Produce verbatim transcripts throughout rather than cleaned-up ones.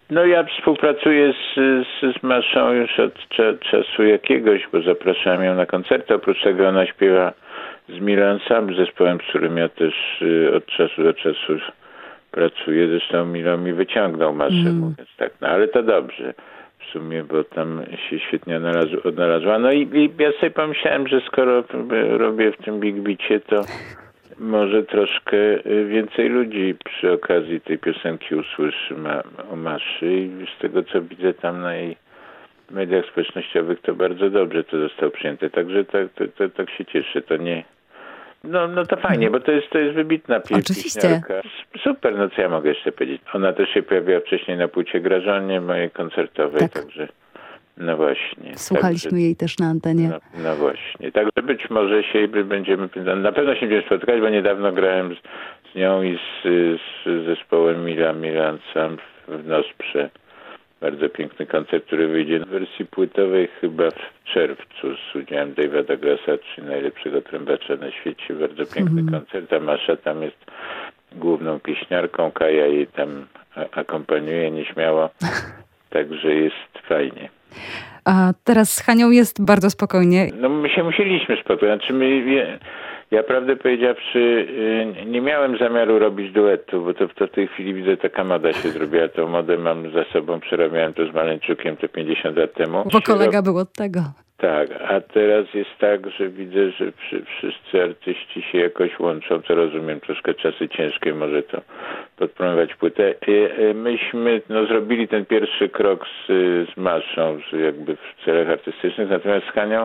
No ja współpracuję z, z, z Maszą już od cza, czasu jakiegoś, bo zapraszałem ją na koncerty. Oprócz tego ona śpiewa z Milo Ensemble, zespołem, z którym ja też y, od czasu do czasu pracuję. Zresztą Milo mi wyciągnął Maszę, mm. mówiąc tak. No ale to dobrze w sumie, bo tam się świetnie odnalazła. odnalazła. No i, i ja sobie pomyślałem, że skoro robię w tym Big Beacie, to może troszkę więcej ludzi przy okazji tej piosenki usłyszy ma, o Maszy i z tego, co widzę tam na jej mediach społecznościowych, to bardzo dobrze to zostało przyjęte. Także tak, to, to, tak się cieszę. To nie... No, no to fajnie, bo to jest, to jest wybitna pi- pieśniarka. Super, no co ja mogę jeszcze powiedzieć. Ona też się pojawiła wcześniej na płycie Grażonie mojej koncertowej, tak. Także no właśnie. Słuchaliśmy także, jej też na antenie. No, no właśnie. Także być może się będziemy, na pewno się będziemy spotykać, bo niedawno grałem z, z nią i z, z zespołem Mila Mila Ensemble w Nosprze. Bardzo piękny koncert, który wyjdzie w wersji płytowej chyba w czerwcu z udziałem Dave'a Douglasa, czyli najlepszego trębacza na świecie. Bardzo piękny mm. koncert. A Masza tam jest główną pieśniarką. Kaja jej tam akompaniuje nieśmiało. Także jest fajnie. A teraz z Hanią jest bardzo spokojnie. No my się musieliśmy spotkać. Znaczy my, ja prawdę powiedziawszy nie miałem zamiaru robić duetu, bo to, to w tej chwili widzę taka moda się zrobiła. Tą modę mam za sobą, przerabiałem to z Maleńczukiem te pięćdziesiąt lat temu. Bo kolega był od tego. Tak, a teraz jest tak, że widzę, że przy, wszyscy artyści się jakoś łączą, to rozumiem, troszkę czasy ciężkie, może to podpromować płytę. Myśmy no, zrobili ten pierwszy krok z, z Maszą, jakby w celach artystycznych, natomiast z Hanią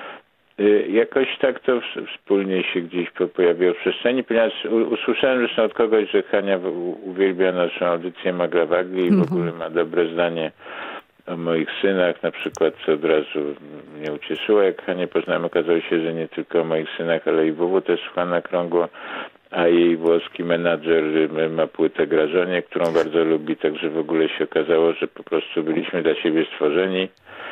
jakoś tak to wspólnie się gdzieś pojawiło w przestrzeni, ponieważ usłyszałem zresztą od kogoś, że Hania uwielbia naszą audycję Magra Wagli i w ogóle ma dobre zdanie o moich synach, na przykład, co od razu mnie ucieszyło. Jak Hanię poznałem, okazało się, że nie tylko o moich synach, ale i W W też słucha na krągło, a jej włoski menadżer ma płytę Grażonie, którą bardzo lubi, także w ogóle się okazało, że po prostu byliśmy dla siebie stworzeni.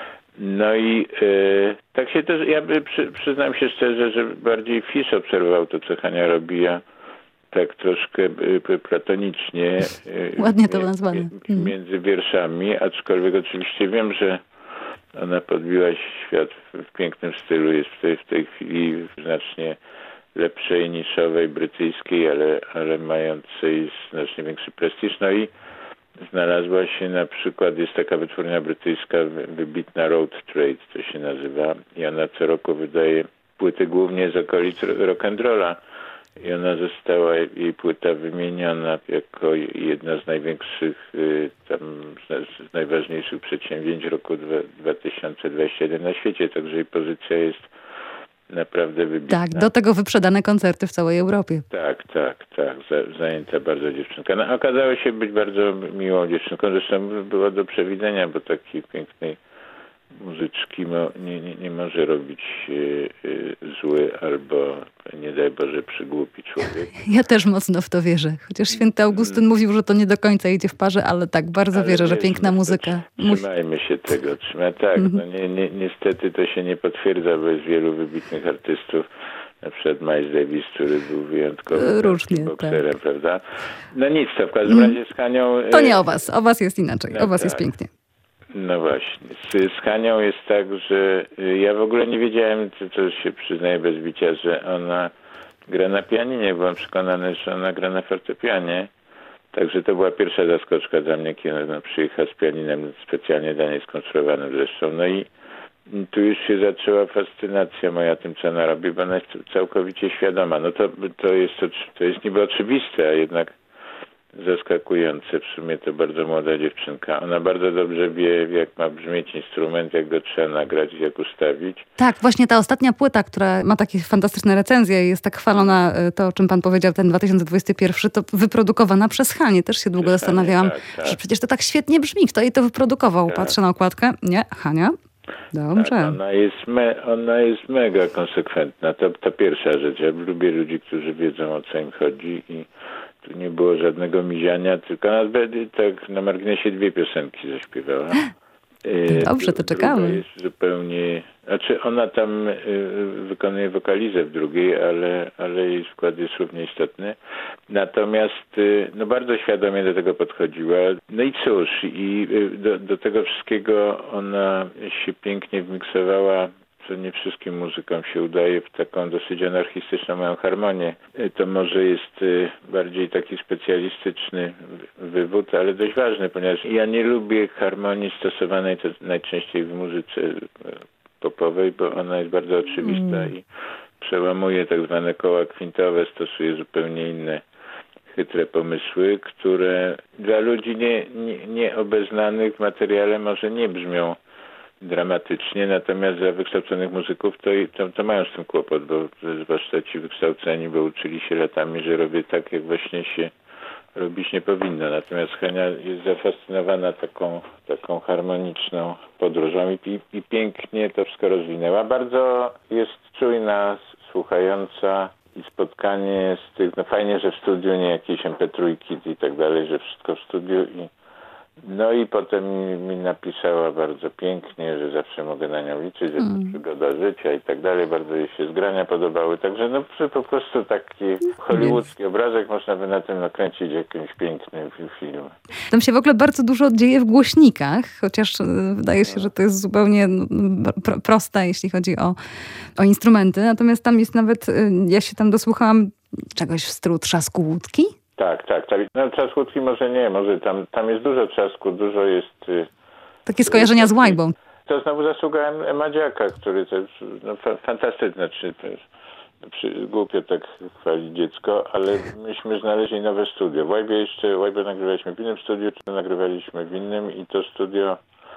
No i e, tak się też, ja przy, przyznam się szczerze, że bardziej Fisz obserwował to, co Hania robi, ja tak troszkę platonicznie. Ładnie to nazwane. Między wierszami, aczkolwiek oczywiście wiem, że ona podbiła świat w pięknym stylu. Jest w tej, w tej chwili znacznie lepszej, niszowej, brytyjskiej, ale, ale mającej znacznie większy prestiż. No i znalazła się na przykład, jest taka wytwórnia brytyjska, wybitna Road Trade, to się nazywa. I ona co roku wydaje płyty głównie z okolic rock'n'rolla. I ona została, jej płyta wymieniona jako jedna z największych, tam, z najważniejszych przedsięwzięć roku dwa tysiące dwudziestego pierwszego na świecie. Także jej pozycja jest naprawdę wybitna. Tak, do tego wyprzedane koncerty w całej Europie. Tak, tak, tak. Zajęta bardzo dziewczynka. No, okazało się być bardzo miłą dziewczynką. Zresztą było do przewidzenia, bo takiej pięknej muzyczki mo, nie, nie, nie może robić y, y, zły albo, nie daj Boże, przygłupi człowiek. Ja też mocno w to wierze. Chociaż święty Augustyn mówił, że to nie do końca idzie w parze, ale tak, bardzo ale wierzę, że piękna muzyka. Trzymajmy się tego. Trzymaj, tak, mm-hmm. no nie, nie, niestety to się nie potwierdza, bo jest wielu wybitnych artystów. Na przykład Miles Davis, który był wyjątkowy Różnie, bokserem, tak. prawda? No nic, to w każdym razie z Hanią... To nie o was, o was jest inaczej, no o was tak. Jest pięknie. No właśnie. Z, z Hanią jest tak, że ja w ogóle nie wiedziałem, to, to się przyznaję bez bicia, że ona gra na pianinie. Byłem przekonany, że ona gra na fortepianie. Także to była pierwsza zaskoczka dla mnie, kiedy ona przyjechała z pianinem specjalnie dla niej skonstruowanym zresztą. No i tu już się zaczęła fascynacja moja tym, co ona robi, bo ona jest całkowicie świadoma. No to, to, jest, to jest niby oczywiste, a jednak zaskakujące. W sumie to bardzo młoda dziewczynka. Ona bardzo dobrze wie, jak ma brzmieć instrument, jak go trzeba nagrać, jak ustawić. Tak, właśnie ta ostatnia płyta, która ma takie fantastyczne recenzje i jest tak chwalona, to o czym pan powiedział, ten dwa tysiące dwudziesty pierwszy, to wyprodukowana przez Hanię. Też się długo przez zastanawiałam, Hanie, tak, tak. że przecież to tak świetnie brzmi. Kto jej to wyprodukował? Tak. Patrzę na okładkę. Nie, Hania. Dobrze. Tak, ona, jest me, ona jest mega konsekwentna. To, to pierwsza rzecz. Ja lubię ludzi, którzy wiedzą, o co im chodzi i tu nie było żadnego miziania, tylko ona tak na marginesie dwie piosenki zaśpiewała. Dobrze, to czekamy. Jest zupełnie, znaczy ona tam wykonuje wokalizę w drugiej, ale, ale jej skład jest równie istotny. Natomiast no bardzo świadomie do tego podchodziła. No i cóż, i do, do tego wszystkiego ona się pięknie wmiksowała, co nie wszystkim muzykom się udaje, w taką dosyć anarchistyczną moją harmonię. To może jest bardziej taki specjalistyczny wywód, ale dość ważny, ponieważ ja nie lubię harmonii stosowanej to najczęściej w muzyce popowej, bo ona jest bardzo oczywista mm. i przełamuje tak zwane koła kwintowe, stosuje zupełnie inne chytre pomysły, które dla ludzi nie, nie, nieobeznanych w materiale może nie brzmią dramatycznie, natomiast dla wykształconych muzyków to, to, to mają z tym kłopot, bo zwłaszcza ci wykształceni, bo uczyli się latami, że robię tak, jak właśnie się robić nie powinno. Natomiast Hania jest zafascynowana taką, taką harmoniczną podróżą i, i, i pięknie to wszystko rozwinęła. Bardzo jest czujna, słuchająca i spotkanie z tych, no fajnie, że w studiu nie jakieś em pe trzy i tak dalej, że wszystko w studiu i no i potem mi, mi napisała bardzo pięknie, że zawsze mogę na nią liczyć, że to przygoda życia i tak dalej. Bardzo jej się zgrania podobały. Także no po prostu taki hollywoodzki obrazek, można by na tym nakręcić jakiś piękny film. Tam się w ogóle bardzo dużo dzieje w głośnikach, chociaż wydaje się, że to jest zupełnie pro, proste, jeśli chodzi o, o instrumenty. Natomiast tam jest nawet, ja się tam dosłuchałam czegoś w stylu trzasku łódki. Tak, tak. tak. No, trzasku może nie, może tam, tam jest dużo trzasku, dużo jest... Takie skojarzenia z łajbą. To znowu zasługa Madziaka, który też no, fantastyczny, znaczy, przy, głupio tak chwalić dziecko, ale myśmy znaleźli nowe studio. W Łajbie jeszcze, Łajbę nagrywaliśmy w innym studiu, czy nagrywaliśmy w innym i to studio,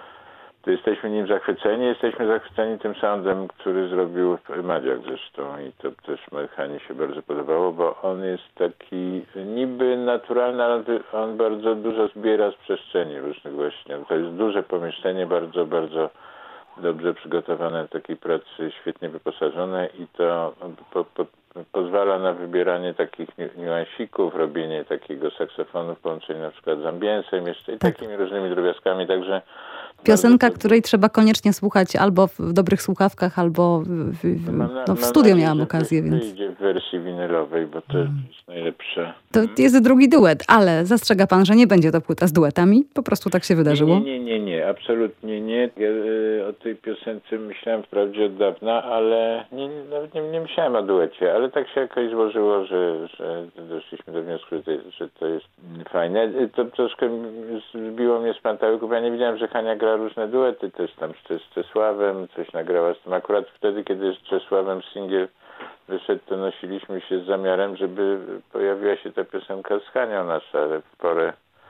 to jesteśmy nim zachwyceni. Jesteśmy zachwyceni tym soundem, który zrobił Madziak zresztą i to też Hanie się bardzo podobało, bo on jest taki niby naturalny, ale on bardzo dużo zbiera z przestrzeni różnych właśnie. To jest duże pomieszczenie, bardzo, bardzo dobrze przygotowane do takiej pracy, świetnie wyposażone i to po, po, pozwala na wybieranie takich niuansików, robienie takiego saksofonu w połączeniu na przykład z ambiensem jeszcze i tak. takimi różnymi drobiazgami, także piosenka, której trzeba koniecznie słuchać albo w dobrych słuchawkach, albo w, w, no, no w studio nadzieję, miałam okazję. Więc wyjdzie w wersji winylowej, bo to hmm. jest najlepsze. To jest drugi duet, ale zastrzega pan, że nie będzie to płyta z duetami? Po prostu tak się wydarzyło? Nie, nie, nie, nie, absolutnie nie. Ja y, o tej piosence myślałem wprawdzie od dawna, ale nie, nawet nie, nie myślałem o duecie, ale tak się jakoś złożyło, że, że doszliśmy do wniosku, że to, że to jest fajne. To troszkę zbiło mnie z pantałyku, bo ja nie wiedziałem, że Hania gra różne duety, też tam z Czesławem, coś nagrała z tym. Akurat wtedy, kiedy z Czesławem singiel wyszedł, to nosiliśmy się z zamiarem, żeby pojawiła się ta piosenka z Hanią nasza, ale w porę...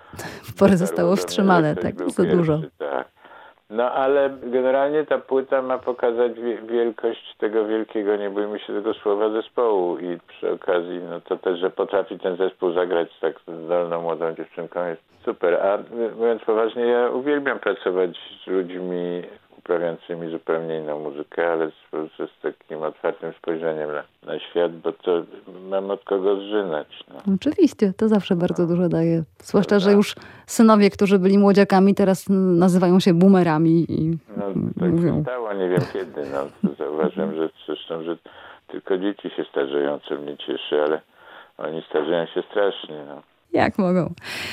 W porę zostało wstrzymane, tak, za dużo. Tak. No ale generalnie ta płyta ma pokazać wielkość tego wielkiego, nie bójmy się tego słowa, zespołu i przy okazji, no to też, że potrafi ten zespół zagrać z tak zdolną młodą dziewczynką jest super. A mówiąc poważnie, ja uwielbiam pracować z ludźmi uprawiającymi zupełnie inną muzykę, ale z, z takim otwartym spojrzeniem na, na świat, bo to mam od kogo zżynać. No. Oczywiście, to zawsze bardzo no. dużo daje. Zwłaszcza, że już synowie, którzy byli młodziakami, teraz nazywają się boomerami. I no tak mówią. się stało, nie wiem kiedy. No, zauważyłem, że zresztą, że tylko dzieci się starzeją, co mnie cieszy, ale oni starzeją się strasznie. No. Jak mogą.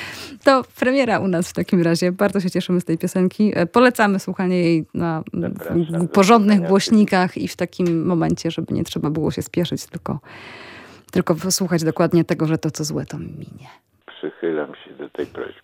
To premiera u nas w takim razie. Bardzo się cieszymy z tej piosenki. Polecamy słuchanie jej na w porządnych głośnikach i w takim momencie, żeby nie trzeba było się spieszyć, tylko, tylko słuchać dokładnie tego, że to co złe to minie. Przychylam się do tej prośby.